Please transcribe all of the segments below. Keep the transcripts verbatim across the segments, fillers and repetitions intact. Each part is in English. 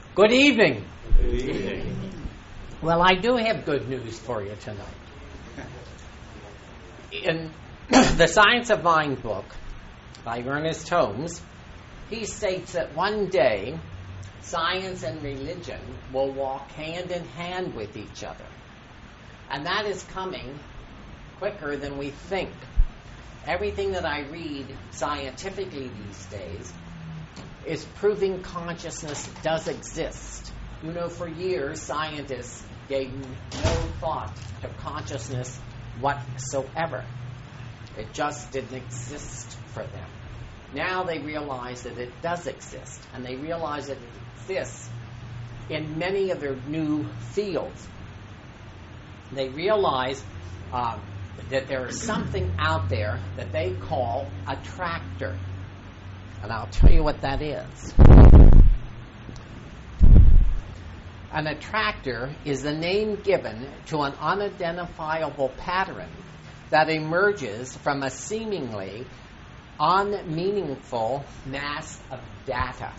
Good evening. Good evening. Well, I do have good news for you tonight. In the Science of Mind book by Ernest Holmes, he states that one day science and religion will walk hand in hand with each other. And that is coming quicker than we think. Everything that I read scientifically these days is proving consciousness does exist. You know, for years, scientists gave no thought to consciousness whatsoever. It just didn't exist for them. Now they realize that it does exist, and they realize that it exists in many of their new fields. They realize um, that there is something out there that they call attractor. And I'll tell you what that is. An attractor is the name given to an unidentifiable pattern that emerges from a seemingly unmeaningful mass of data.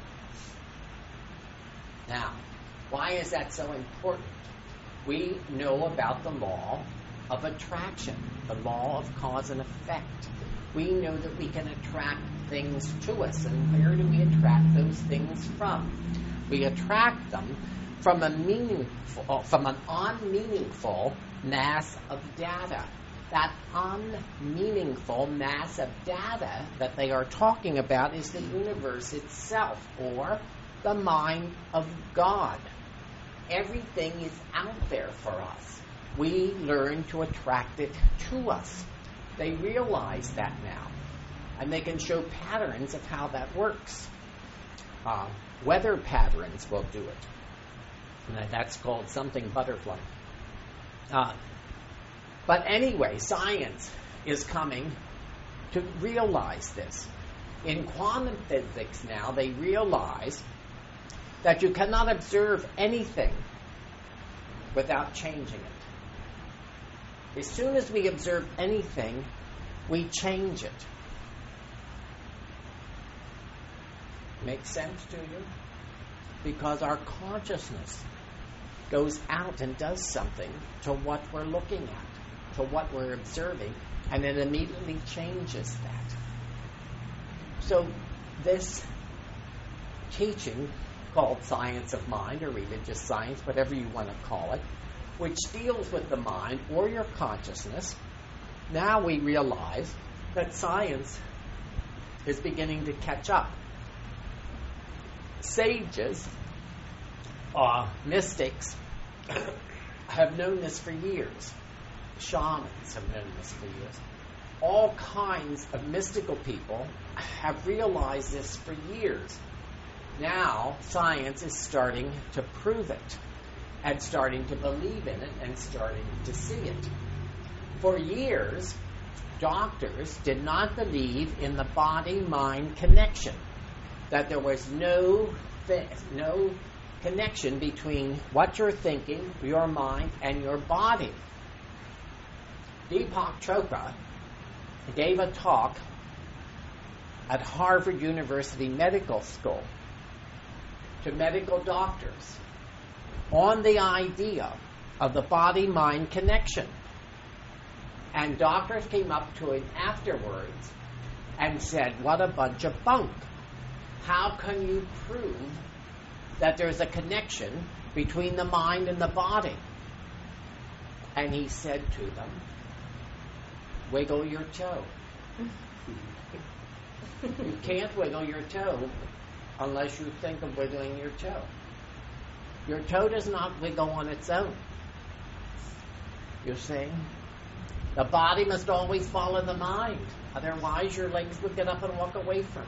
Now, why is that so important? We know about the law of attraction, the law of cause and effect. We know that we can attract things to us, and where do we attract those things from? We attract them from a meaningful, from an unmeaningful mass of data. That unmeaningful mass of data that they are talking about is the universe itself, or the mind of God. Everything is out there for us. We learn to attract it to us. They realize that now, and they can show patterns of how that works. Uh, weather patterns will do it. And that's called something butterfly. Uh, but anyway, science is coming to realize this. In quantum physics now, they realize that you cannot observe anything without changing it. As soon as we observe anything, we change it. Makes sense to you? Because our consciousness goes out and does something to what we're looking at, to what we're observing, and it immediately changes that. So this teaching, called Science of Mind or religious science, whatever you want to call it, which deals with the mind or your consciousness, now we realize that science is beginning to catch up. Sages, uh, mystics, have known this for years. Shamans have known this for years. All kinds of mystical people have realized this for years. Now, science is starting to prove it, and starting to believe in it, and starting to see it. For years, doctors did not believe in the body-mind connection, that there was no th- no connection between what you're thinking, your mind, and your body. Deepak Chopra gave a talk at Harvard University Medical School to medical doctors on the idea of the body-mind connection. And doctors came up to him afterwards and said, "What a bunch of bunk. How can you prove that there's a connection between the mind and the body?" And he said to them, "Wiggle your toe." You can't wiggle your toe unless you think of wiggling your toe. Your toe does not wiggle on its own. You see? The body must always follow the mind. Otherwise, your legs would get up and walk away from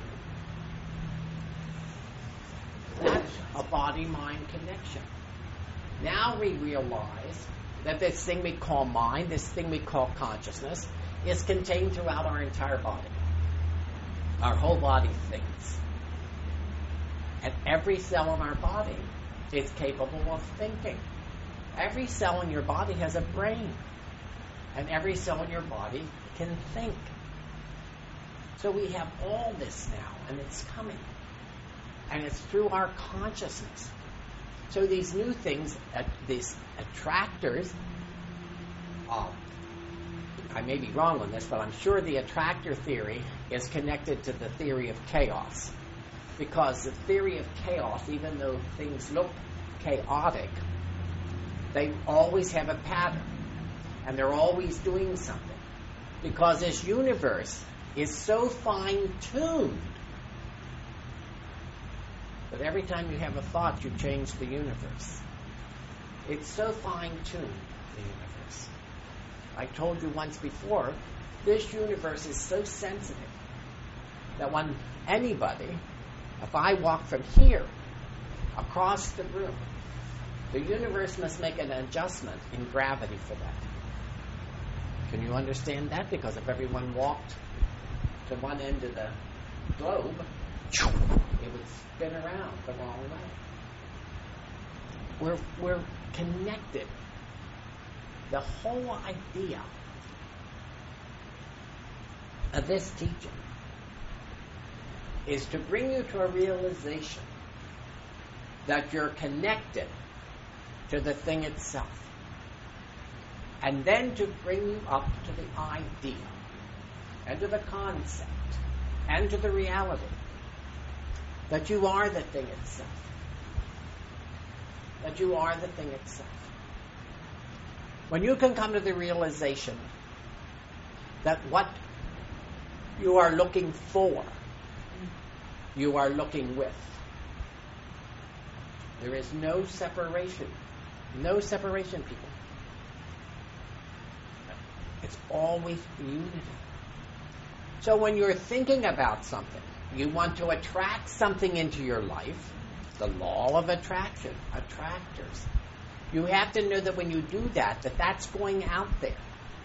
you. That's a body-mind connection. Now we realize that this thing we call mind, this thing we call consciousness, is contained throughout our entire body. Our whole body thinks. And every cell in our body is capable of thinking. Every cell in your body has a brain. And every cell in your body can think. So we have all this now, and it's coming. And it's through our consciousness. So these new things, uh, these attractors, uh, I may be wrong on this, but I'm sure the attractor theory is connected to the theory of chaos. Because the theory of chaos, even though things look chaotic, they always have a pattern. And they're always doing something. Because this universe is so fine-tuned that every time you have a thought, you change the universe. It's so fine-tuned, the universe. I told you once before, this universe is so sensitive that when anybody, if I walk from here across the room, the universe must make an adjustment in gravity for that. Can you understand that? Because if everyone walked to one end of the globe, it would spin around the wrong way. We're, we're connected. The whole idea of this teaching is to bring you to a realization that you're connected to the thing itself. And then to bring you up to the idea, and to the concept, and to the reality that you are the thing itself. That you are the thing itself. When you can come to the realization that what you are looking for, you are looking with. There is no separation. No separation, people. It's always unity. So when you're thinking about something, you want to attract something into your life, the law of attraction, attractors. You have to know that when you do that, that that's going out there.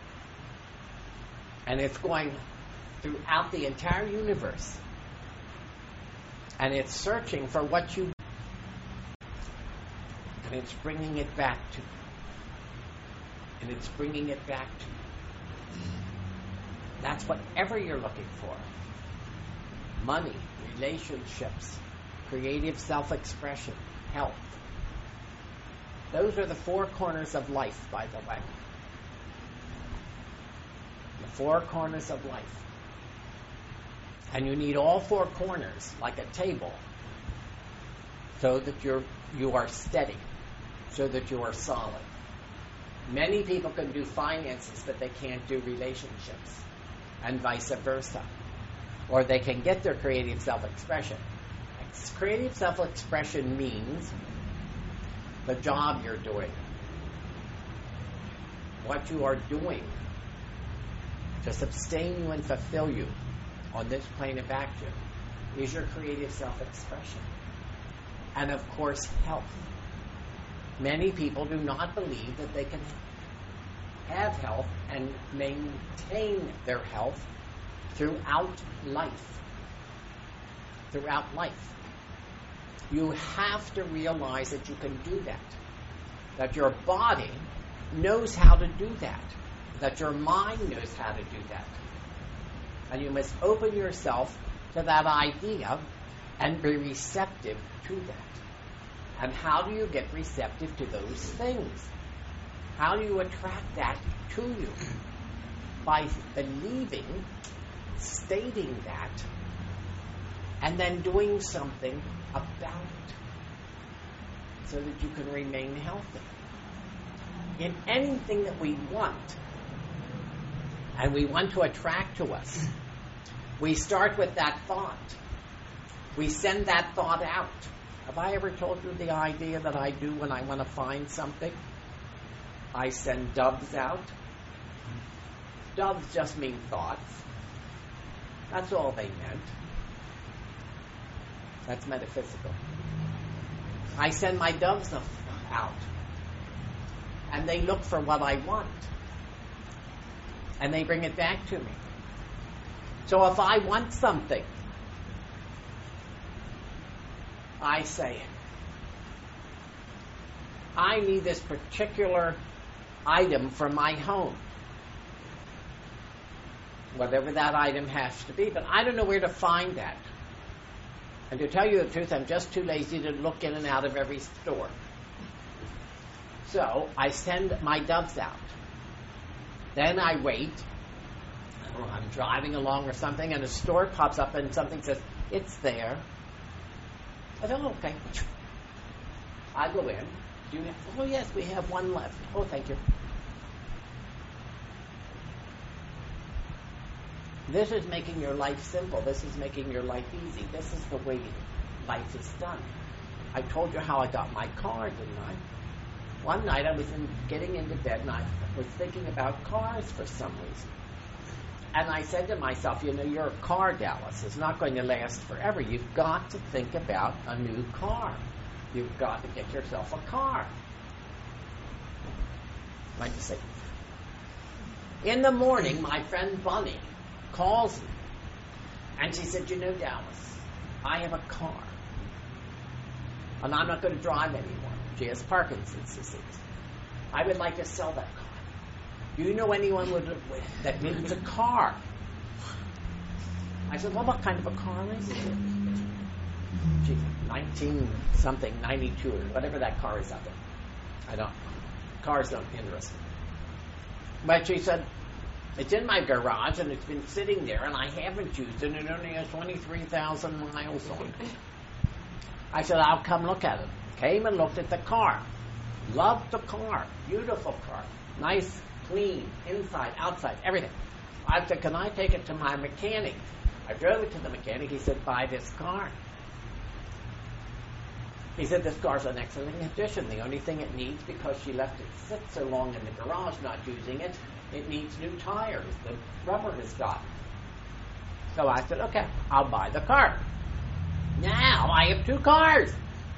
And it's going throughout the entire universe. And it's searching for what you want. And it's bringing it back to you. And it's bringing it back to you. That's whatever you're looking for. Money, relationships, creative self-expression, health. Those are the four corners of life, by the way. The four corners of life. And you need all four corners, like a table, so that you're, you are steady, so that you are solid. Many people can do finances, but they can't do relationships, and vice versa. Or they can get their creative self-expression. Creative self-expression means the job you're doing, what you are doing to sustain you and fulfill you on this plane of action is your creative self-expression. And of course, health. Many people do not believe that they can have health and maintain their health throughout life. Throughout life. You have to realize that you can do that. That your body knows how to do that. That your mind knows how to do that. And you must open yourself to that idea and be receptive to that. And how do you get receptive to those things? How do you attract that to you? By believing, stating that, and then doing something about it so that you can remain healthy. In anything that we want, and we want to attract to us, we start with that thought. We send that thought out. Have I ever told you the idea that I do when I want to find something? I send doves out. Doves just mean thoughts. That's all they meant. That's metaphysical. I send my doves out. And they look for what I want. And they bring it back to me. So if I want something, I say, I need this particular item for my home. Whatever that item has to be, but I don't know where to find that. And to tell you the truth, I'm just too lazy to look in and out of every store. So I send my doves out. Then I wait. I don't know, I'm driving along or something, and a store pops up and something says, it's there. I said, oh, okay. I go in. Do you have, oh, yes, we have one left. Oh, thank you. This is making your life simple. This is making your life easy. This is the way life is done. I told you how I got my car, didn't I? One night I was in, getting into bed and I was thinking about cars for some reason. And I said to myself, you know, your car, Dallas, is not going to last forever. You've got to think about a new car. You've got to get yourself a car. Like to say. In the morning, my friend Bunny calls me. And she said, you know, Dallas, I have a car. And I'm not going to drive anymore. She has Parkinson's disease. I would like to sell that car. Do you know anyone would, that needs a car? I said, well, what kind of a car is it? She's nineteen something, ninety-two, or whatever that car is out there. I don't know. Cars don't interest me. But she said, it's in my garage and it's been sitting there and I haven't used it and it only has twenty-three thousand miles on it. I said, I'll come look at it. Came and looked at the car. Loved the car. Beautiful car. Nice, clean, inside, outside, everything. I said, can I take it to my mechanic? I drove it to the mechanic. He said, buy this car. He said, this car's an excellent condition. The only thing it needs, because she left it sit so long in the garage not using it, it needs new tires. The rubber has gotten. So I said, okay, I'll buy the car. Now I have two cars.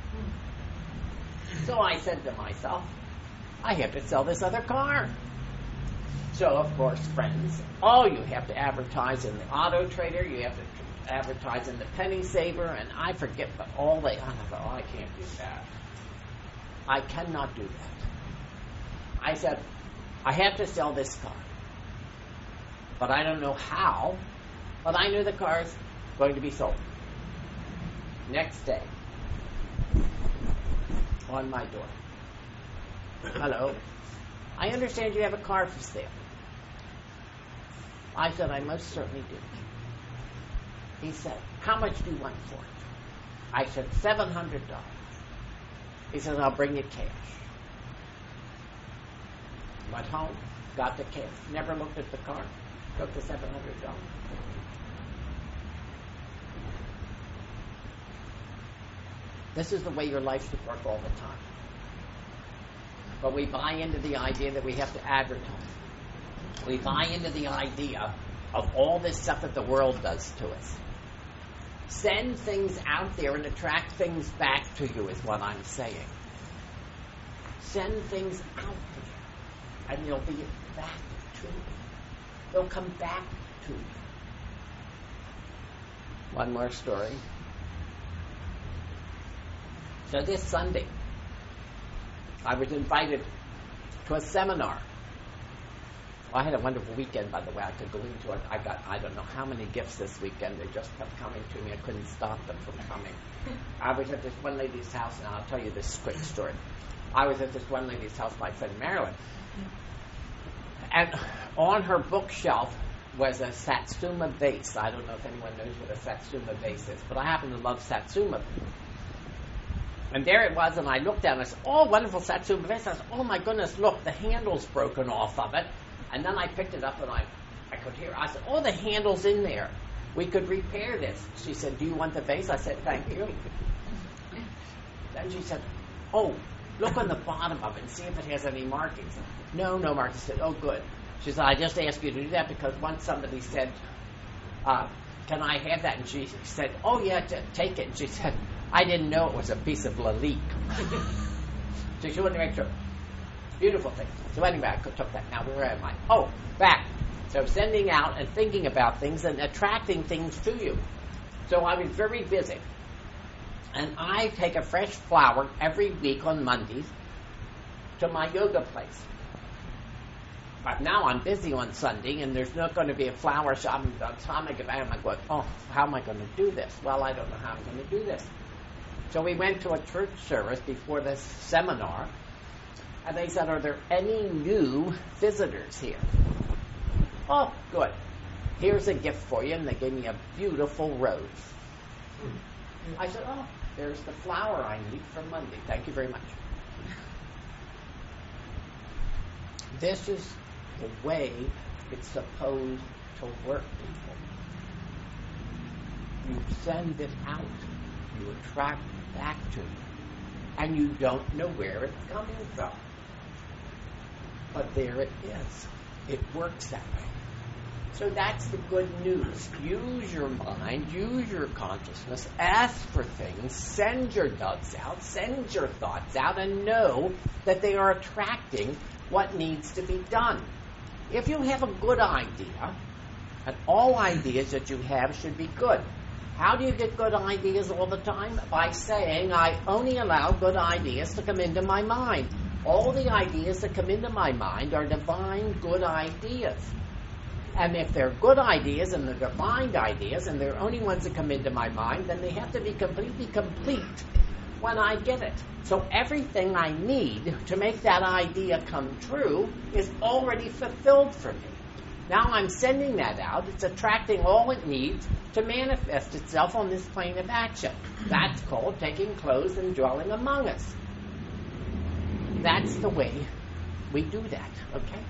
So I said to myself, I have to sell this other car. So, of course, friends, oh, you have to advertise in the Auto Trader, you have to advertise in the Penny Saver, and I forget, but all they, I thought, oh, I can't do that. I cannot do that. I said, I have to sell this car. But I don't know how, but I knew the car's going to be sold. Next day, on my door. Hello. I understand you have a car for sale. I said, I most certainly do. He said, how much do you want for it? I said, seven hundred dollars. He said, I'll bring you cash. Went home, got the cash. Never looked at the car. Took the seven hundred dollars. This is the way your life should work all the time. But we buy into the idea that we have to advertise. We buy into the idea of all this stuff that the world does to us. Send things out there and attract things back to you is what I'm saying. Send things out there and they'll be back to you. They'll come back to you. One more story. So this Sunday, I was invited to a seminar. Well, I had a wonderful weekend, by the way. I could go into it. I got, I don't know how many gifts this weekend. They just kept coming to me. I couldn't stop them from coming. I was at this one lady's house, and I'll tell you this quick story. I was at this one lady's house, my friend Marilyn. And on her bookshelf was a Satsuma vase. I don't know if anyone knows what a Satsuma vase is, but I happen to love Satsuma. And there it was, and I looked down and I said, oh, wonderful Satsuma vase. I said, oh my goodness, look, the handle's broken off of it. And then I picked it up and I, I could hear, I said, oh, the handle's in there. We could repair this. She said, do you want the vase? I said, thank you. Then she said, oh, look on the bottom of it and see if it has any markings. No, no markings. I said, oh, good. She said, I just asked you to do that because once somebody said, uh, can I have that? And she said, oh, yeah, t- take it. And she said, I didn't know it was a piece of Lalique. So she wanted to make sure. Beautiful thing. So anyway, I took that. Now, where am I? Oh, back. So sending out and thinking about things and attracting things to you. So I was very busy. And I take a fresh flower every week on Mondays to my yoga place. But now I'm busy on Sunday, and there's not going to be a flower shop. And by the time I get back, I'm going, oh, how am I going to do this? Well, I don't know how I'm going to do this. So we went to a church service before this seminar. And they said, are there any new visitors here? Oh, good. Here's a gift for you. And they gave me a beautiful rose. I said, oh, there's the flower I need for Monday. Thank you very much. This is the way it's supposed to work, people. You send it out. You attract it back to you. And you don't know where it's coming from. But there it is. It works that way. So that's the good news. Use your mind, use your consciousness, ask for things, send your doves out, send your thoughts out, and know that they are attracting what needs to be done. If you have a good idea, and all ideas that you have should be good. How do you get good ideas all the time? By saying, I only allow good ideas to come into my mind. All the ideas that come into my mind are divine good ideas. And if they're good ideas and they're divine ideas and they're only ones that come into my mind, then they have to be completely complete when I get it. So everything I need to make that idea come true is already fulfilled for me. Now I'm sending that out. It's attracting all it needs to manifest itself on this plane of action. That's called taking clothes and dwelling among us. That's the way we do that, okay?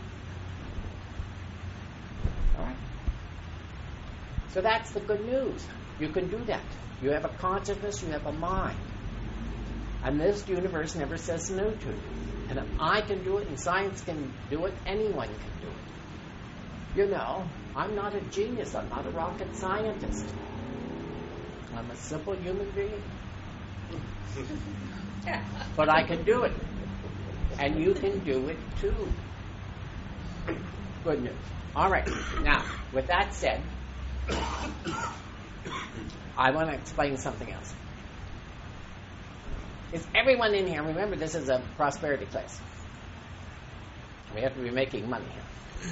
All right? So that's the good news. You can do that. You have a consciousness, you have a mind. And this universe never says no to you. And if I can do it and science can do it, anyone can do it. You know, I'm not a genius. I'm not a rocket scientist. I'm a simple human being. But I can do it. And you can do it too. Good news. All right. Now, with that said, I want to explain something else. Is everyone in here, remember this is a prosperity class. We have to be making money here.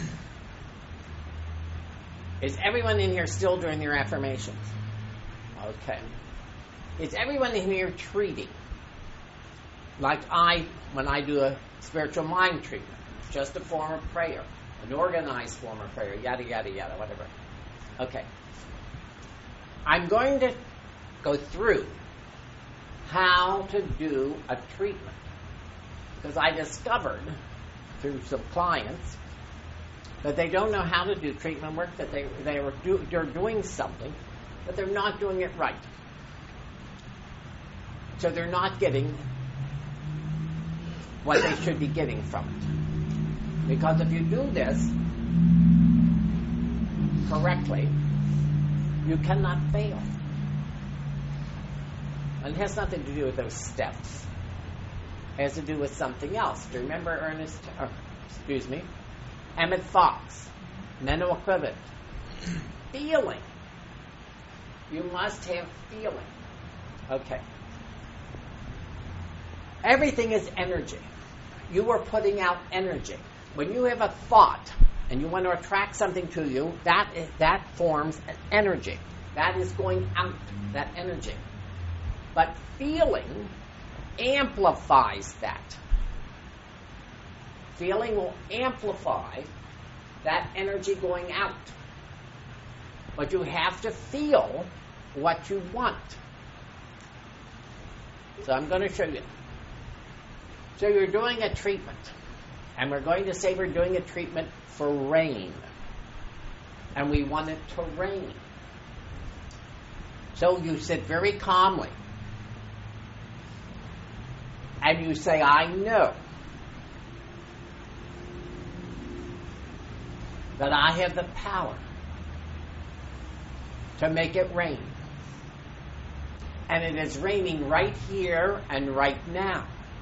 Is everyone in here still doing their affirmations? Okay. Is everyone in here treating? Like I, when I do a spiritual mind treatment, it's just a form of prayer, an organized form of prayer, yada, yada, yada, whatever. Okay. I'm going to go through how to do a treatment. Because I discovered through some clients that they don't know how to do treatment work, that they, they are do, they're doing something, but they're not doing it right. So they're not getting what they should be getting from it. Because if you do this correctly, you cannot fail. And it has nothing to do with those steps. It has to do with something else. Do you remember Ernest, or, excuse me, Emmett Fox, mental equivalent? Feeling. You must have feeling. Okay. Everything is energy. You are putting out energy. When you have a thought and you want to attract something to you, that is, that forms an energy. That is going out, that energy. But feeling amplifies that. Feeling will amplify that energy going out. But you have to feel what you want. So I'm going to show you. So you're doing a treatment. And we're going to say we're doing a treatment for rain. And we want it to rain. So you sit very calmly. And you say, I know that I have the power to make it rain. And it is raining right here and right now.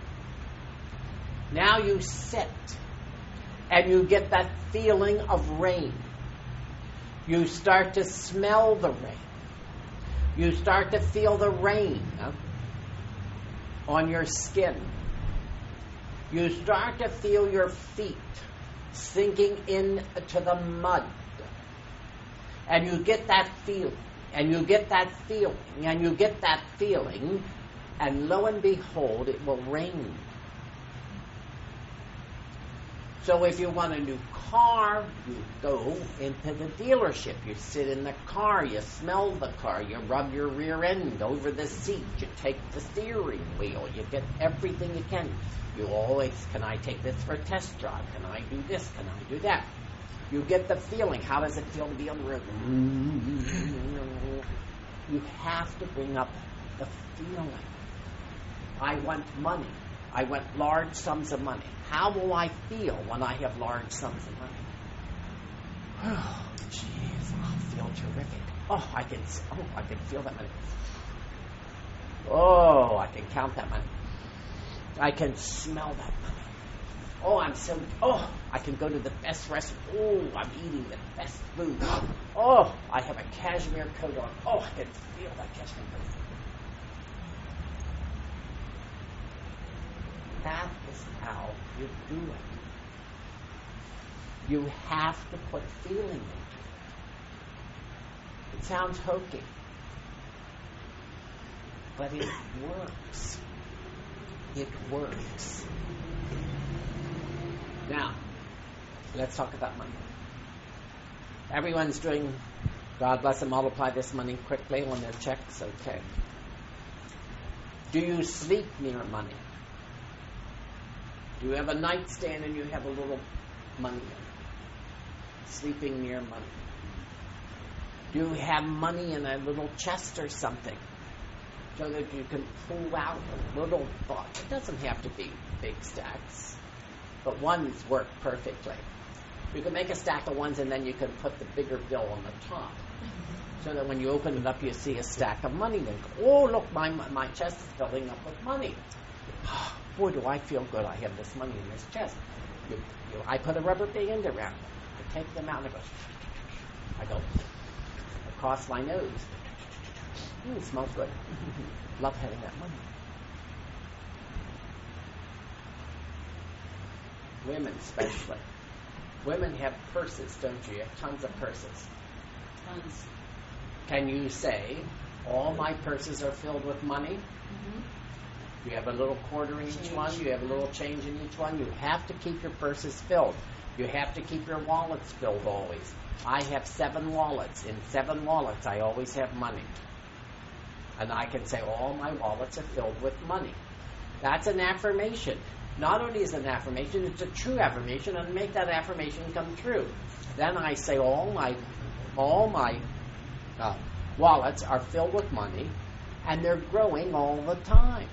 Now you sit and you get that feeling of rain. You start to smell the rain. You start to feel the rain huh, on your skin. You start to feel your feet sinking into the mud. And you get that feeling. And you get that feeling. And you get that feeling. And lo and behold, it will rain. So if you want a new car, you go into the dealership. You sit in the car, you smell the car, you rub your rear end over the seat, you take the steering wheel, you get everything you can. You always, can I take this for a test drive? Can I do this? Can I do that? You get the feeling. How does it feel to be on the road? You have to bring up the feeling. I want money. I want large sums of money. How will I feel when I have large sums of money? Oh, jeez, I'll feel terrific. Oh, I can. Oh, I can feel that money. Oh, I can count that money. I can smell that money. Oh, I'm so. Oh, I can go to the best restaurant. Oh, I'm eating the best food. Oh, I have a cashmere coat on. Oh, I can feel that cashmere coat. That is how you do it. You have to put feeling into it. It sounds hokey, but it works. It works. Now, let's talk about money. Everyone's doing, God bless them, multiply this money quickly on their checks. Okay. Do you sleep near money? Do you have a nightstand and you have a little money in it? Sleeping near money. Do you have money in a little chest or something so that you can pull out a little thought? It doesn't have to be big stacks, but ones work perfectly. You can make a stack of ones and then you can put the bigger bill on the top so that when you open it up you see a stack of money. Then, oh, look, my, my chest is filling up with money. Boy, do I feel good. I have this money in this chest. You, you, I put a rubber band around them. I take them out and I go, I go across my nose. Mm, it smells good. Love having that money. Women especially. Women have purses, don't you? You have tons of purses. Tons. Can you say, all my purses are filled with money? Mm-hmm. You have a little quarter in each Change. one. You have a little change in each one. You have to keep your purses filled. You have to keep your wallets filled always. I have seven wallets. In seven wallets, I always have money. And I can say all my wallets are filled with money. That's an affirmation. Not only is it an affirmation, it's a true affirmation, and make that affirmation come true. Then I say all my, all my uh, wallets are filled with money, and they're growing all the time.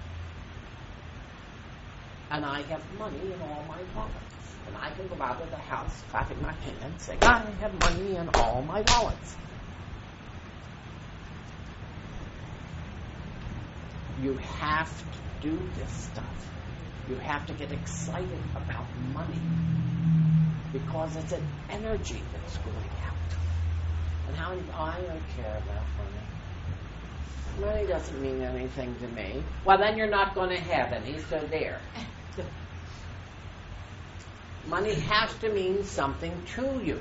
And I have money in all my wallets. And I can go out of the house clapping my hands saying, I have money in all my wallets. You have to do this stuff. You have to get excited about money because it's an energy that's going out. And how I don't care about money. Money doesn't mean anything to me. Well, then you're not going to have any, so there. Money has to mean something to you.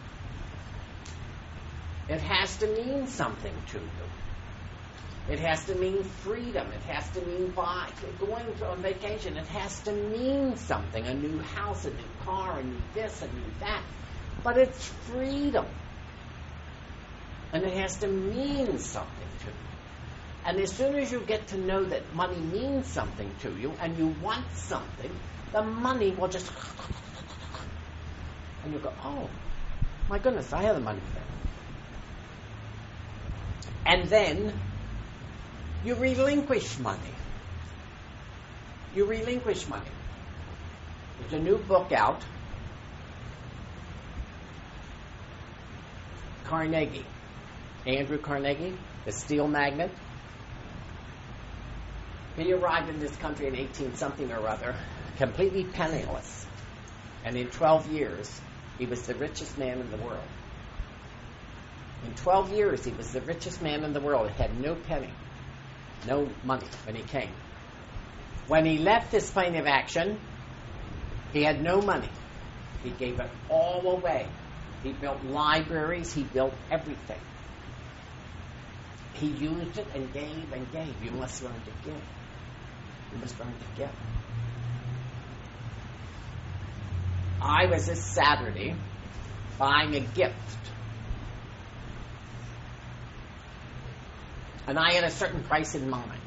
It has to mean something to you. It has to mean freedom. It has to mean buy, going on vacation. It has to mean something. A new house, a new car, a new this, a new that. But it's freedom. And it has to mean something to you. And as soon as you get to know that money means something to you and you want something, the money will just... And you go, oh, my goodness, I have the money there. And then you relinquish money. You relinquish money. There's a new book out. Carnegie. Andrew Carnegie, the steel magnate. He arrived in this country in eighteen something or other, completely penniless. And in twelve years, he was the richest man in the world. In twelve years, he was the richest man in the world. He had no penny, no money when he came. When he left this plane of action, he had no money. He gave it all away. He built libraries. He built everything. He used it and gave and gave. You must learn to give. You must learn to give. I was this Saturday buying a gift. And I had a certain price in mind.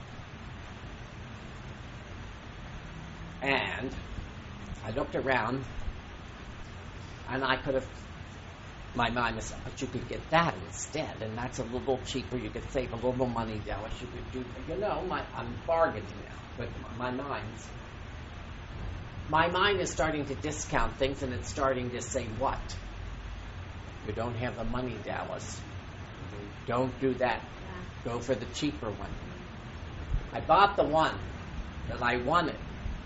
And I looked around, and I could have, my mind was, but you could get that instead, and that's a little cheaper. You could save a little money, Dallas. You could do, you know, my, I'm bargaining now, but my mind's, my mind is starting to discount things, and it's starting to say, what? You don't have the money, Dallas. Don't do that. Go for the cheaper one. I bought the one that I wanted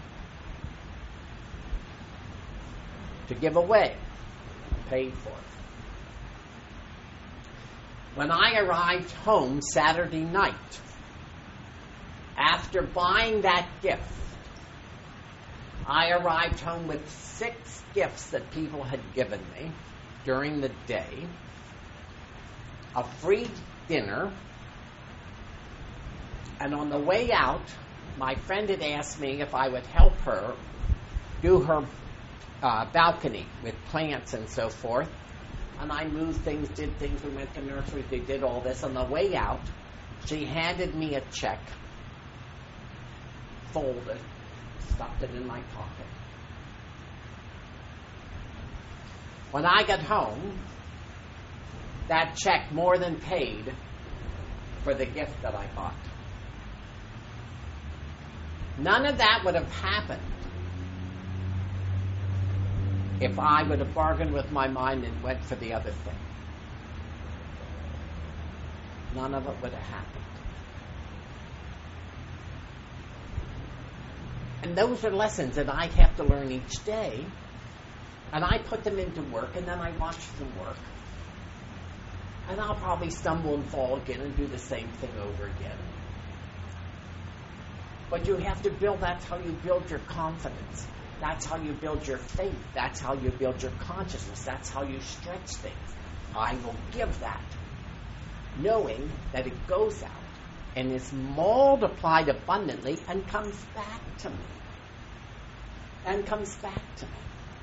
to give away. I paid for it. When I arrived home Saturday night, after buying that gift, I arrived home with six gifts that people had given me during the day, a free dinner, and on the way out, my friend had asked me if I would help her do her uh, balcony with plants and so forth. And I moved things, did things, we went to nurseries, they did all this. On the way out, she handed me a check, folded, stuffed it in my pocket. When I got home, that check more than paid for the gift that I bought. None of that would have happened if I would have bargained with my mind and went for the other thing. None of it would have happened. And those are lessons that I have to learn each day. And I put them into work, and then I watch them work. And I'll probably stumble and fall again and do the same thing over again. But you have to build, that's how you build your confidence. That's how you build your faith. That's how you build your consciousness. That's how you stretch things. I will give that, knowing that it goes out and is multiplied abundantly and comes back to me. And comes back to me.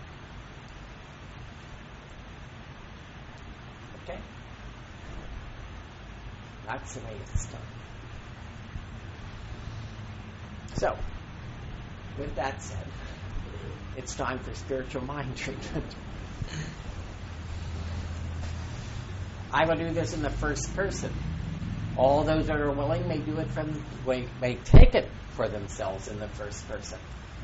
Okay? That's the way it's done. So, with that said, it's time for spiritual mind treatment. I will do this in the first person. All those that are willing may do it from, may, may take it for themselves in the first person.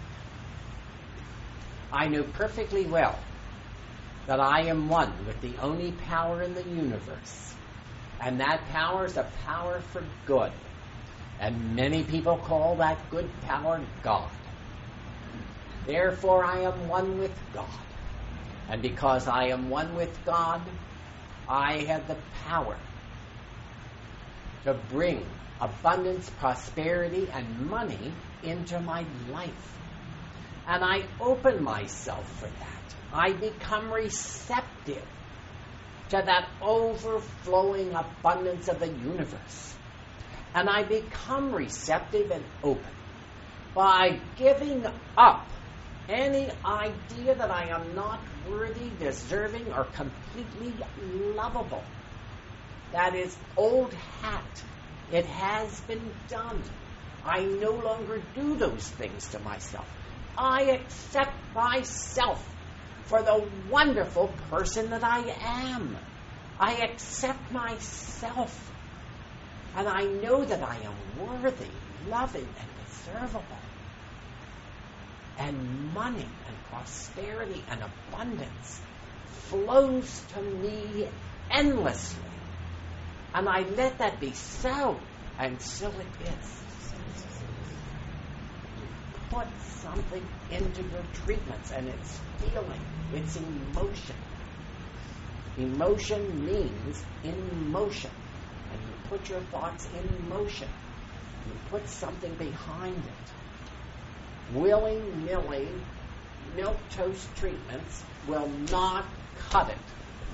I know perfectly well that I am one with the only power in the universe. And that power is a power for good. And many people call that good power God. Therefore, I am one with God. And because I am one with God, I have the power to bring abundance, prosperity, and money into my life. And I open myself for that. I become receptive to that overflowing abundance of the universe. And I become receptive and open by giving up any idea that I am not worthy, deserving, or completely lovable. That is old hat. It has been done. I no longer do those things to myself. I accept myself for the wonderful person that I am. I accept myself. And I know that I am worthy, loving, and deservable. And money and prosperity and abundance flows to me endlessly. And I let that be so, and so it is. Put something into your treatments, and it's feeling, it's emotion. Emotion means in motion. And you put your thoughts in motion. You put something behind it. Willy-nilly milquetoast treatments will not cut it.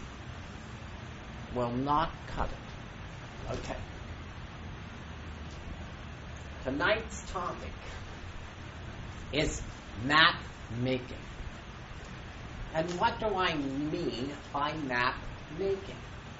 Will not cut it. Okay. Tonight's topic is map making. And what do I mean by map making?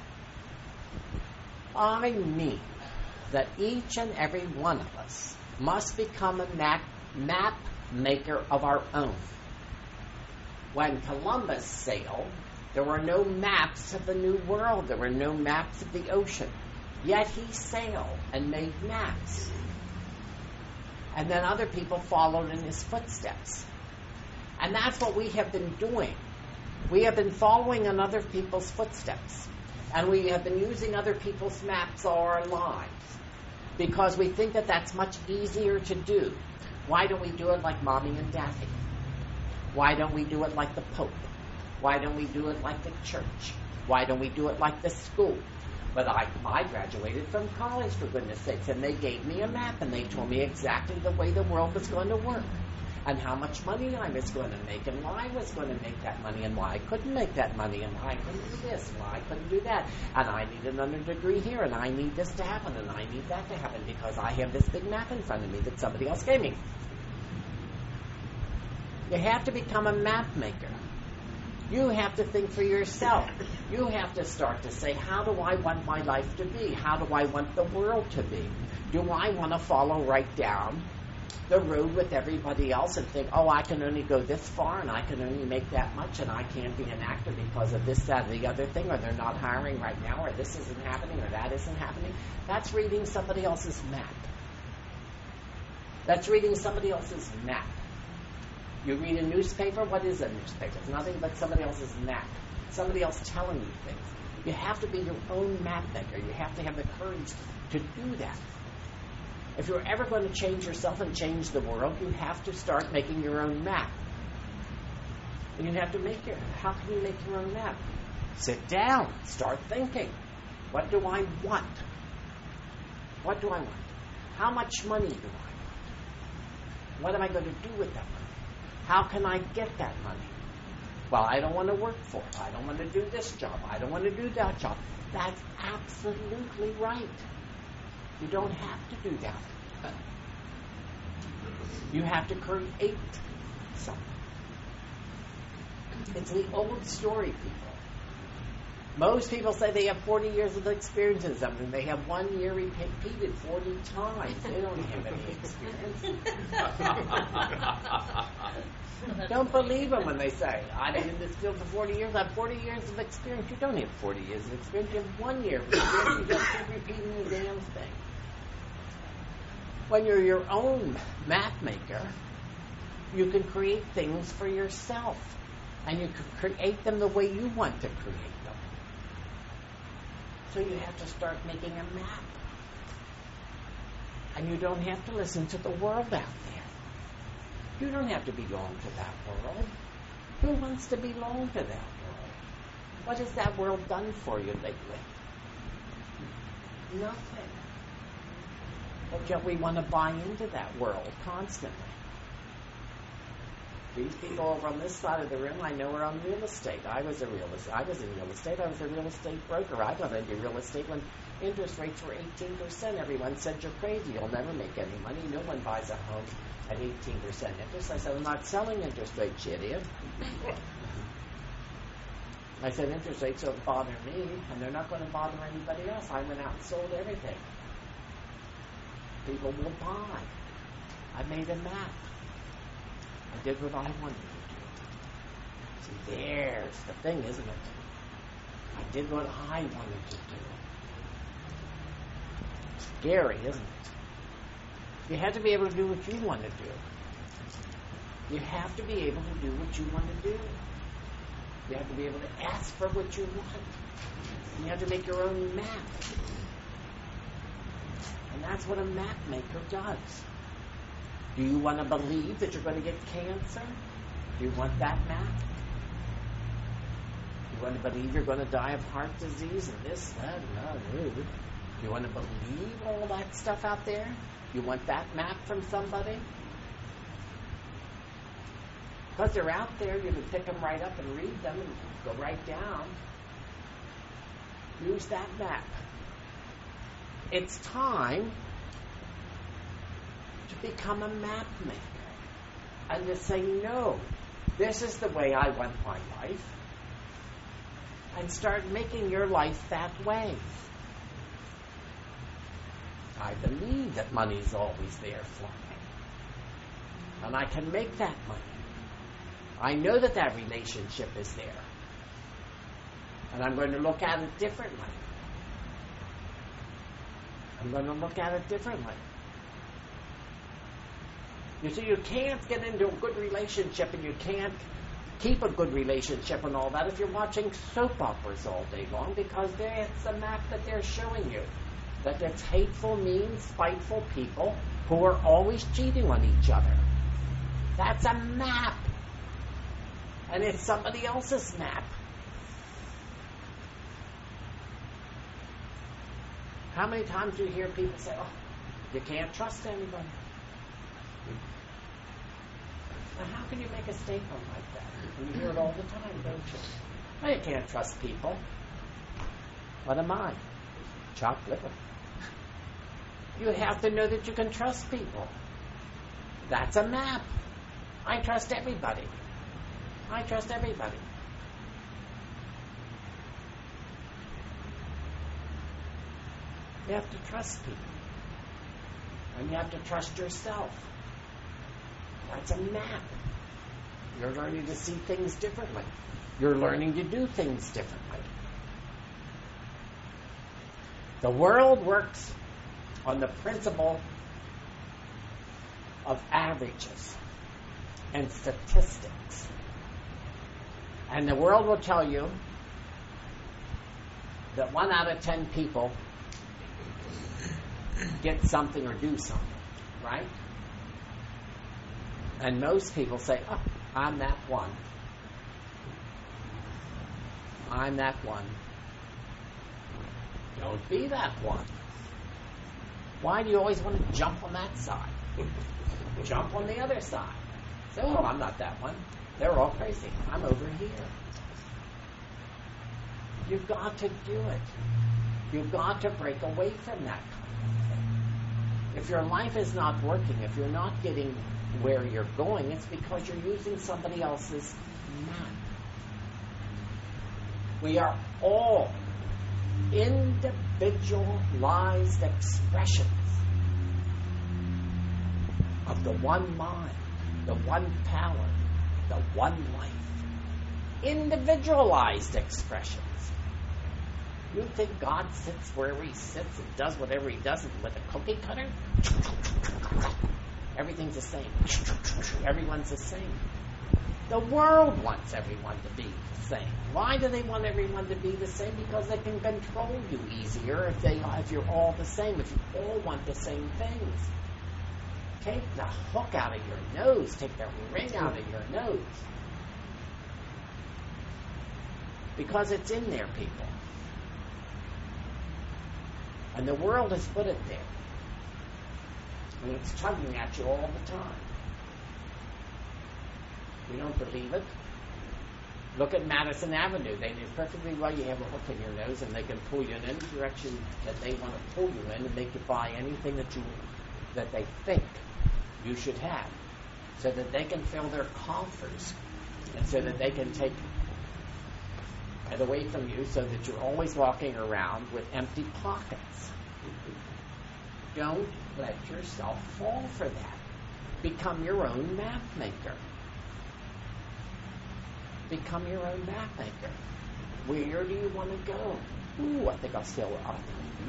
I mean that each and every one of us must become a map, map maker of our own. When Columbus sailed, there were no maps of the New World. There were no maps of the ocean. Yet he sailed and made maps. And then other people followed in his footsteps. And that's what we have been doing. We have been following in other people's footsteps. And we have been using other people's maps all our lives. Because we think that that's much easier to do. Why don't we do it like Mommy and Daddy? Why don't we do it like the Pope? Why don't we do it like the church? Why don't we do it like the school? But I, I graduated from college, for goodness sakes, and they gave me a map, and they told me exactly the way the world was going to work, and how much money I was going to make, and why I was going to make that money, and why I couldn't make that money, and why I couldn't do this, and why I couldn't do that, and I need another degree here, and I need this to happen, and I need that to happen, because I have this big map in front of me that somebody else gave me. You have to become a map maker. You have to think for yourself. You have to start to say, how do I want my life to be? How do I want the world to be? Do I want to follow right down the road with everybody else and think, oh, I can only go this far and I can only make that much and I can't be an actor because of this, that, or the other thing, or they're not hiring right now, or this isn't happening, or that isn't happening? That's reading somebody else's map. That's reading somebody else's map. You read a newspaper, what is a newspaper? It's nothing but somebody else's map. Somebody else telling you things. You have to be your own map maker. You have to have the courage to do that. If you're ever going to change yourself and change the world, you have to start making your own map. And you have to make your, how can you make your own map? Sit down, start thinking. What do I want? What do I want? How much money do I want? What am I going to do with that money? How can I get that money? Well, I don't want to work for it. I don't want to do this job. I don't want to do that job. That's absolutely right. You don't have to do that. You have to create something. It's the old story, people. Most people say they have forty years of experience in something. They have one year repeated forty times. They don't have any experience. Don't believe them when they say, I've been in this field for forty years. I have forty years of experience. You don't have forty years of experience. You have one year of experience. You just keep repeating the damn thing. When you're your own map maker, you can create things for yourself. And you can create them the way you want to create them. So you have to start making a map. And you don't have to listen to the world out there. You don't have to belong to that world. Who wants to belong to that world? What has that world done for you lately? Nothing. But yet we want to buy into that world constantly. These people over on this side of the room, I know, are on real estate. I was a real estate. I was in real estate. I was a real estate broker. I got into real estate when interest rates were eighteen percent. Everyone said, you're crazy. You'll never make any money. No one buys a home at eighteen percent interest. I said, I'm not selling interest rates, you idiot. I said, interest rates don't bother me, and they're not going to bother anybody else. I went out and sold everything. People will buy. I made a map. I did what I wanted to do. See, there's the thing, isn't it? I did what I wanted to do. Scary, isn't it? You have to be able to do what you want to do. You have to be able to do what you want to do. You have to be able to ask for what you want. You have to make your own map. And that's what a map maker does. Do you want to believe that you're going to get cancer? Do you want that map? Do you want to believe you're going to die of heart disease and this, that, and that? Do you want to believe all that stuff out there? You want that map from somebody? Because they're out there, you can pick them right up and read them and go right down. Use that map. It's time to become a map maker and to say no this is the way I want my life, and start making your life that way. I believe that money's always there for me, and I can make that money. I know that that relationship is there, and I'm going to look at it differently. I'm going to look at it differently. You see, you can't get into a good relationship, and you can't keep a good relationship and all that if you're watching soap operas all day long, because it's a map that they're showing you. That it's hateful, mean, spiteful people who are always cheating on each other. That's a map. And it's somebody else's map. How many times do you hear people say, oh, you can't trust anybody? Now, how can you make a statement like that? You hear it all the time, don't you? Well, you can't trust people. What am I? Chopped liver. You have to know that you can trust people. That's a map. I trust everybody. I trust everybody. You have to trust people. And you have to trust yourself. That's a map. You're learning to see things differently. You're learning to do things differently. The world works on the principle of averages and statistics. And the world will tell you that one out of ten people get something or do something, right? And most people say, oh, I'm that one. I'm that one. Don't be that one. Why do you always want to jump on that side? Jump on the other side. Say, oh, I'm not that one. They're all crazy. I'm over here. You've got to do it. You've got to break away from that kind of thing. If your life is not working, if you're not getting where you're going, it's because you're using somebody else's map. We are all individualized expressions of the one mind, the one power, the one life. Individualized expressions. You think God sits wherever he sits and does whatever he does with a cookie cutter? Everything's the same. Everyone's the same. The world wants everyone to be the same. Why do they want everyone to be the same? Because they can control you easier if they if you're all the same, if you all want the same things. Take the hook out of your nose. Take the ring out of your nose. Because it's in there, people. And the world has put it there. And it's tugging at you all the time. You don't believe it? Look at Madison Avenue. They know perfectly well you have a hook in your nose, and they can pull you in any direction that they want to pull you in and make you buy anything that you that they think you should have, so that they can fill their coffers, and so that they can take it away from you, so that you're always walking around with empty pockets. Don't let yourself fall for that. Become your own map maker. Become your own map maker. Where do you want to go? Ooh, I think I'll sail up.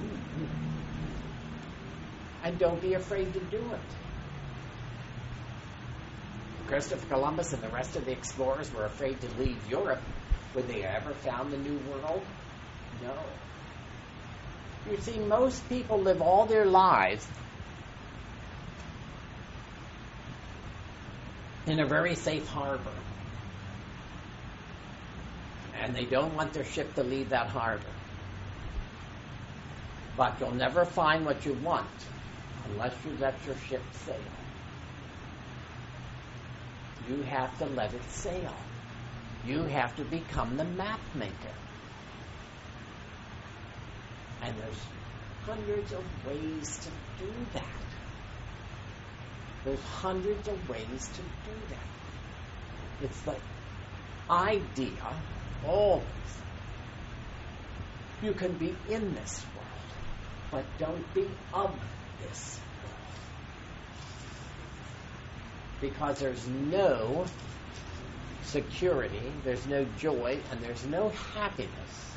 And don't be afraid to do it. Christopher Columbus and the rest of the explorers were afraid to leave Europe. Would they ever found the New World? No. You see, most people live all their lives in a very safe harbor. And they don't want their ship to leave that harbor. But you'll never find what you want unless you let your ship sail. You have to let it sail. You have to become the map maker. And there's hundreds of ways to do that. There's hundreds of ways to do that. It's the idea, always, you can be in this world, but don't be of this world. Because there's no security, there's no joy, and there's no happiness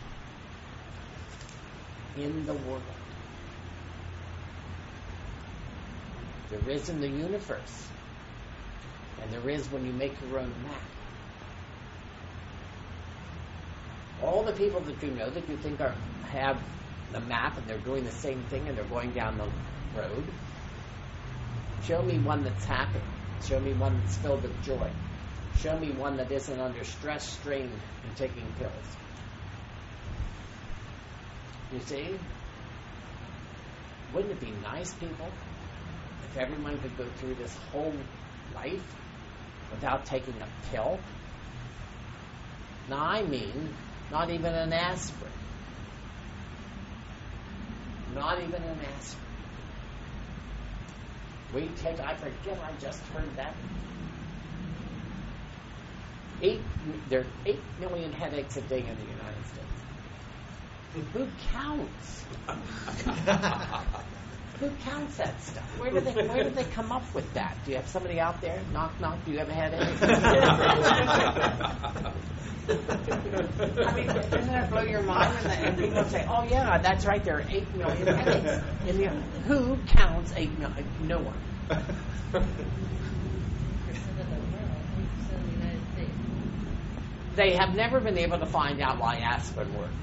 in the world. There is in the universe, and there is when you make your own map. All the people that you know that you think are have the map and they're doing the same thing and they're going down the road, show me one that's happy. Show me one that's filled with joy. Show me one that isn't under stress, strain, and taking pills. You see? Wouldn't it be nice, people, if everyone could go through this whole life without taking a pill? Now, I mean, not even an aspirin. Not even an aspirin. We take, I forget, I just heard that. Eight, there are eight million headaches a day in the United States. Who counts? Who counts that stuff? Where do they where do they come up with that? Do you have somebody out there? Knock, knock. Do you have a headache? I mean, doesn't that blow your mind? And, the, and people say, "Oh yeah, that's right. There are eight million headaches." In the, who counts eight million? No one. They have never been able to find out why aspirin works.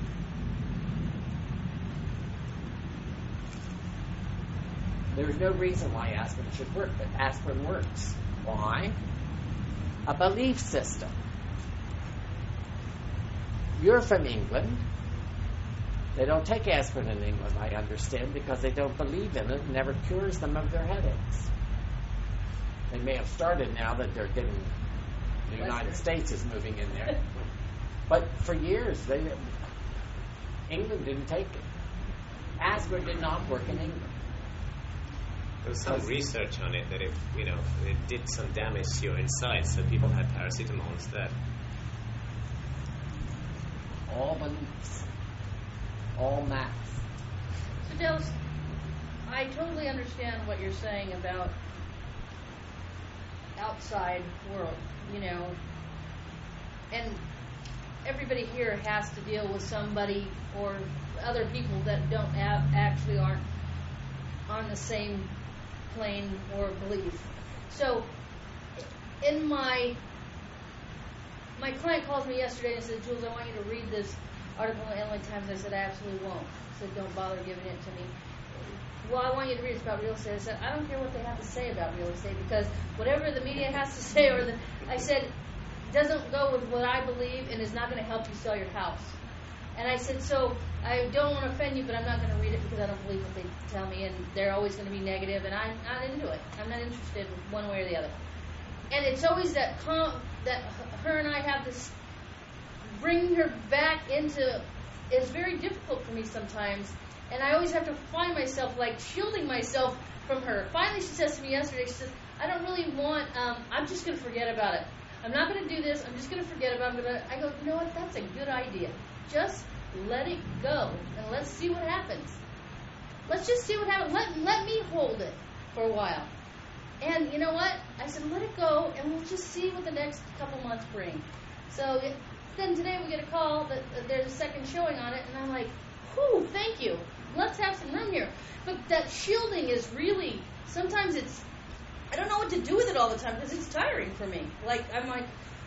There's no reason why aspirin should work, but aspirin works. Why? A belief system. You're from England. They don't take aspirin in England, I understand, because they don't believe in it. It never cures them of their headaches. They may have started now that they're getting, the United States is moving in there. But for years, they England didn't take it. Aspirin did not work in England. There was some research on it that it, you know, it did some damage to your insides, so people had paracetamol instead. All beliefs, all maths. So, Dallas, I totally understand what you're saying about outside world, you know, and everybody here has to deal with somebody or other people that don't have, actually aren't on the same plane or belief. So, in my my client calls me yesterday and said, "Jules, I want you to read this article in the L A Times." I said, "I absolutely won't." I said, "Don't bother giving it to me." "Well, I want you to read it about real estate." I said, "I don't care what they have to say about real estate, because whatever the media has to say, or the, I said, doesn't go with what I believe and is not going to help you sell your house." And I said, so I don't want to offend you, but I'm not going to read it because I don't believe what they tell me, and they're always going to be negative, and I'm not into it. I'm not interested in one way or the other. And it's always that com- that her and I have this, bringing her back into, it's very difficult for me sometimes, and I always have to find myself like shielding myself from her. Finally, she says to me yesterday, she says, "I don't really want, um, I'm just going to forget about it. I'm not going to do this. I'm just going to forget about it." I go, "You know what? That's a good idea. Just let it go, and let's see what happens. Let's just see what happens. Let, let me hold it for a while." And you know what? I said, let it go, and we'll just see what the next couple months bring. So it, then today we get a call that uh, there's a second showing on it, and I'm like, whew, thank you. Let's have some room here. But that shielding is really, sometimes it's, I don't know what to do with it all the time because it's tiring for me. Like, I'm like,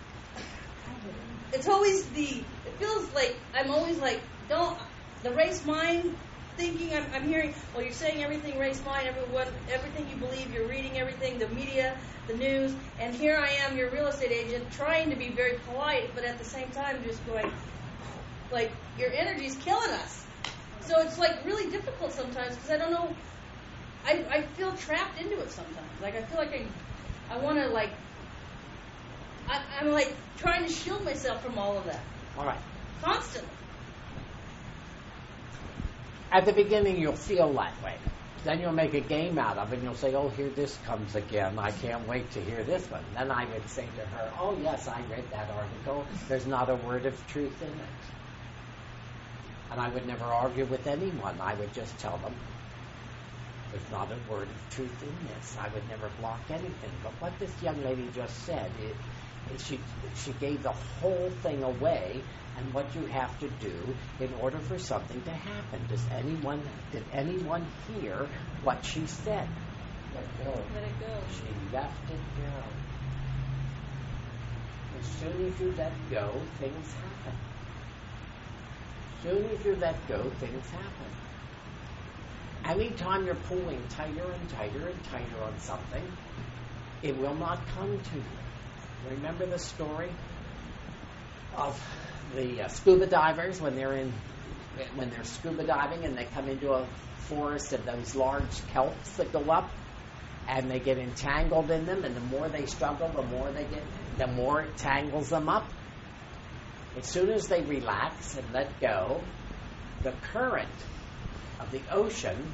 it's always the, it feels like I'm always like, don't, the race mind thinking, I'm, I'm hearing, well, you're saying everything race mind, everyone, everything you believe, you're reading everything, the media, the news, and here I am, your real estate agent, trying to be very polite, but at the same time just going, like, your energy's killing us. So it's like really difficult sometimes because I don't know, I, I feel trapped into it sometimes. Like, I feel like I, I want to, like, I, I'm like trying to shield myself from all of that. All right. Constantly. At the beginning, you'll feel that way. Then you'll make a game out of it, and you'll say, oh, here this comes again. I can't wait to hear this one. Then I would say to her, oh, yes, I read that article. There's not a word of truth in it. And I would never argue with anyone. I would just tell them, there's not a word of truth in this. I would never block anything. But what this young lady just said, it, it, she, she gave the whole thing away, and what you have to do in order for something to happen. Does anyone, did anyone hear what she said? Let go. Let it go. She left it go. As soon as you let go, things happen. As soon as you let go, things happen. Anytime you're pulling tighter and tighter and tighter on something, it will not come to you. Remember the story of the uh, scuba divers when they're in when they're scuba diving and they come into a forest of those large kelps that go up, and they get entangled in them, and the more they struggle, the more they get, the more it tangles them up. As soon as they relax and let go, the current of the ocean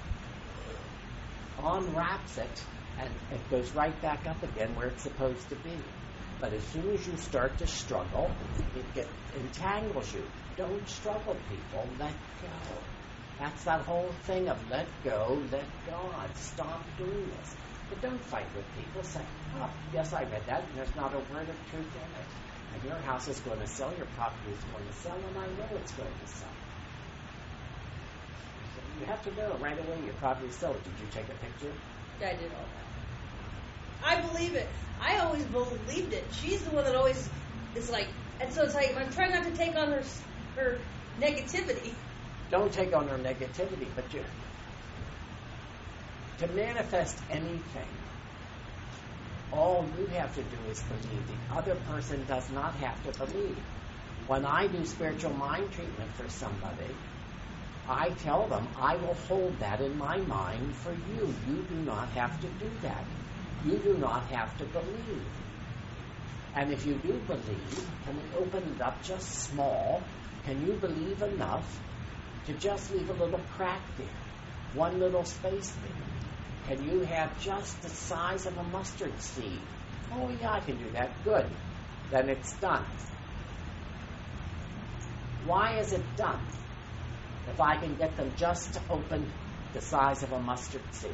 unwraps it, and it goes right back up again where it's supposed to be. But as soon as you start to struggle, it get, entangles you. Don't struggle, people. Let go. That's that whole thing of let go, let God. Stop doing this. But don't fight with people. Say, oh, yes, I read that, and there's not a word of truth in it. And your house is going to sell, your property is going to sell, and I know it's going to sell. So you have to know right away your property is sold. Did you take a picture? I did all that. I believe it. I always believed it. She's the one that always is like, and so it's like I'm trying not to take on her her negativity. Don't take on her negativity, but you to manifest anything, all you have to do is believe. The other person does not have to believe. When I do spiritual mind treatment for somebody, I tell them, I will hold that in my mind for you. You do not have to do that. You do not have to believe. And if you do believe, can we open it up just small? Can you believe enough to just leave a little crack there? One little space there. Can you have just the size of a mustard seed? Oh, yeah, I can do that. Good. Then it's done. Why is it done? If I can get them just to open the size of a mustard seed.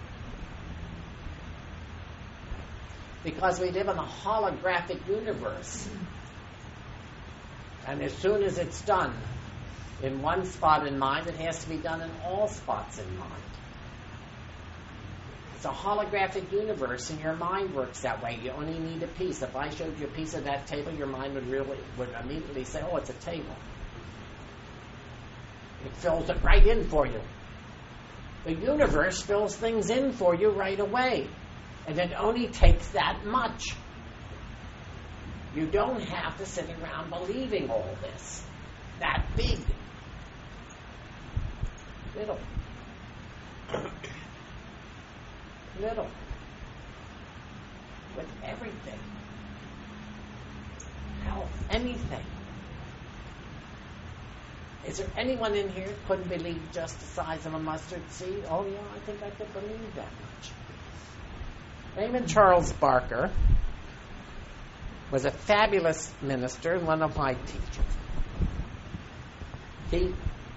Because we live in a holographic universe. And as soon as it's done in one spot in mind, it has to be done in all spots in mind. It's a holographic universe, and your mind works that way. You only need a piece. If I showed you a piece of that table, your mind would really would immediately say, oh, it's a table. It fills it right in for you. The universe fills things in for you right away. And it only takes that much. You don't have to sit around believing all this. That big. Little. Little. With everything. Health. Anything. Is there anyone in here who couldn't believe just the size of a mustard seed? Oh, yeah, I think I could believe that much. Raymond Charles Barker was a fabulous minister and one of my teachers. He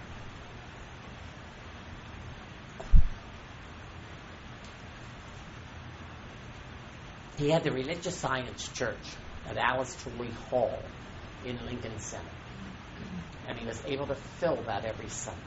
he had the Religious Science Church at Alice Tooley Hall in Lincoln Center. And he was able to fill that every Sunday.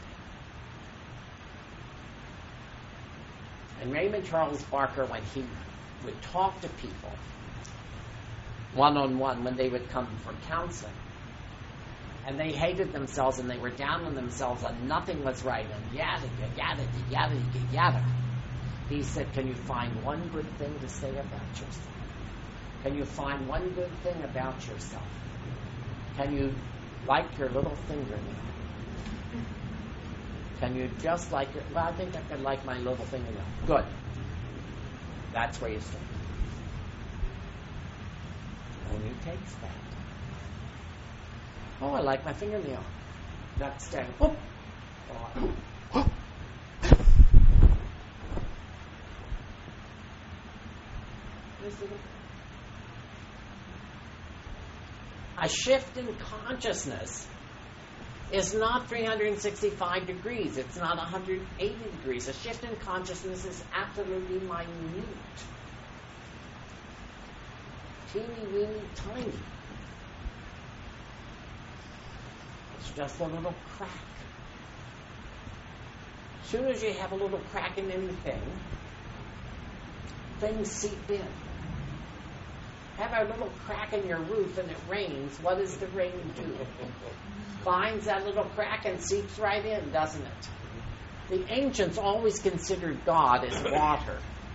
And Raymond Charles Barker, when he would talk to people one-on-one, when they would come for counseling, and they hated themselves and they were down on themselves and nothing was right and yada, yada, yada, yada, yada, he said, can you find one good thing to say about yourself? Can you find one good thing about yourself? Can you like your little fingernail? Can you just like it? Well, I think I could like my little fingernail. Good. That's where you start. Only takes that. Oh, I like my fingernail. That's standing. Whoop. Oh, possible? A shift in consciousness is not three hundred sixty-five degrees. It's not one hundred eighty degrees. A shift in consciousness is absolutely minute. Teeny, weeny, tiny. It's just a little crack. As soon as you have a little crack in anything, things seep in. Have a little crack in your roof and it rains, what does the rain do? Finds that little crack and seeps right in, doesn't it? The ancients always considered God as water.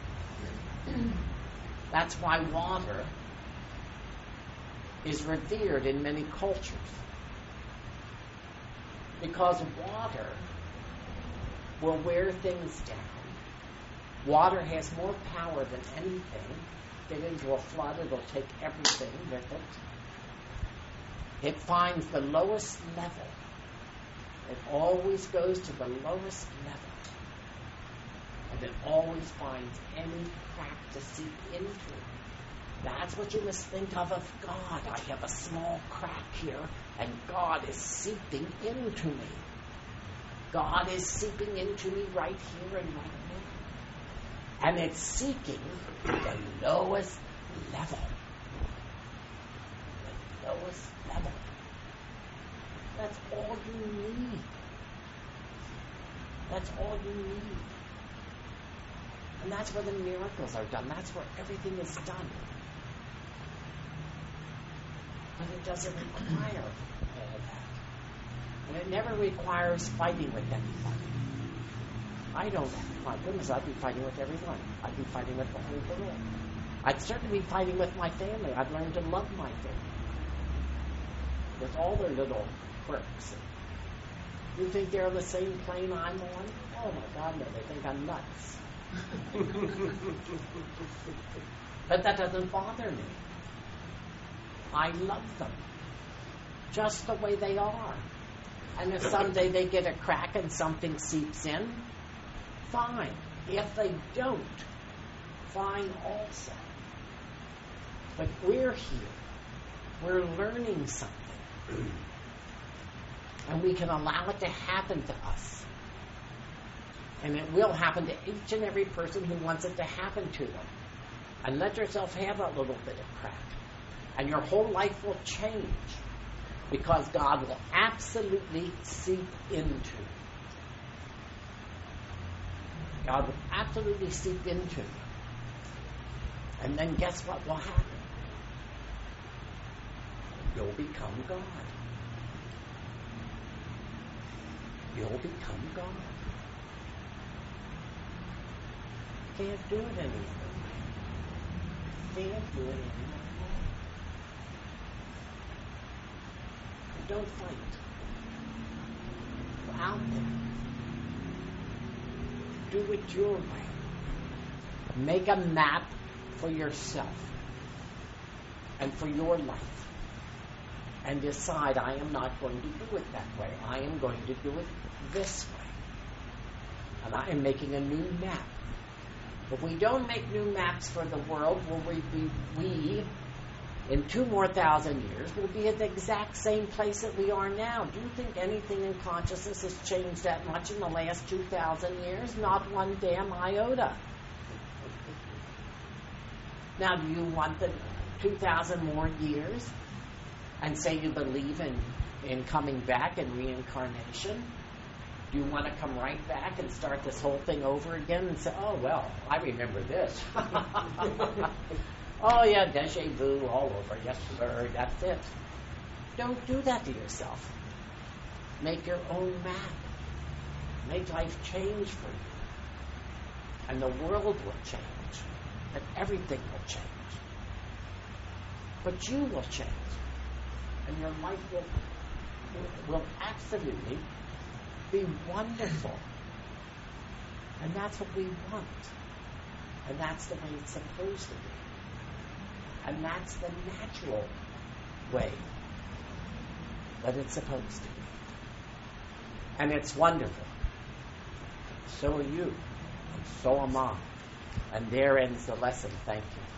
That's why water is revered in many cultures. Because water will wear things down. Water has more power than anything. Get into a flood, it'll take everything with it. It finds the lowest level. It always goes to the lowest level. And it always finds any crack to seep into. That's what you must think of of God. I have a small crack here, and God is seeping into me. God is seeping into me right here and right now. And it's seeking the lowest level. The lowest level. That's all you need. That's all you need. And that's where the miracles are done. That's where everything is done. But it doesn't require all that. And it never requires fighting with anybody. I don't, my goodness, I'd be fighting with everyone. I'd be fighting with the whole world. I'd certainly be fighting with my family. I've learned to love my family. With all their little quirks. You think they're on the same plane I'm on? Oh my God, no, they think I'm nuts. But that doesn't bother me. I love them. Just the way they are. And if someday they get a crack and something seeps in, fine. If they don't, fine also. But we're here. We're learning something. And we can allow it to happen to us. And it will happen to each and every person who wants it to happen to them. And let yourself have that little bit of crack. And your whole life will change. Because God will absolutely seep into you. God will absolutely seep into you. And then guess what will happen? You'll become God. You'll become God. Can't do it any other way. Can't do it any other way. Don't fight. Go out there. Do it your way. Make a map for yourself and for your life. And decide, I am not going to do it that way. I am going to do it this way. And I am making a new map. If we don't make new maps for the world, will we be, we, in two more thousand years, will be at the exact same place that we are now. Do you think anything in consciousness has changed that much in the last two thousand years? Not one damn iota. Now, do you want the two thousand more years and say you believe in, in coming back and reincarnation? Do you want to come right back and start this whole thing over again and say, oh, well, I remember this. Oh, yeah, deja vu all over. Yes, sir, that's it. Don't do that to yourself. Make your own map. Make life change for you. And the world will change. And everything will change. But you will change. And your life will, will absolutely be wonderful. And that's what we want. And that's the way it's supposed to be. And that's the natural way that it's supposed to be. And it's wonderful. So are you. And so am I. And there ends the lesson. Thank you.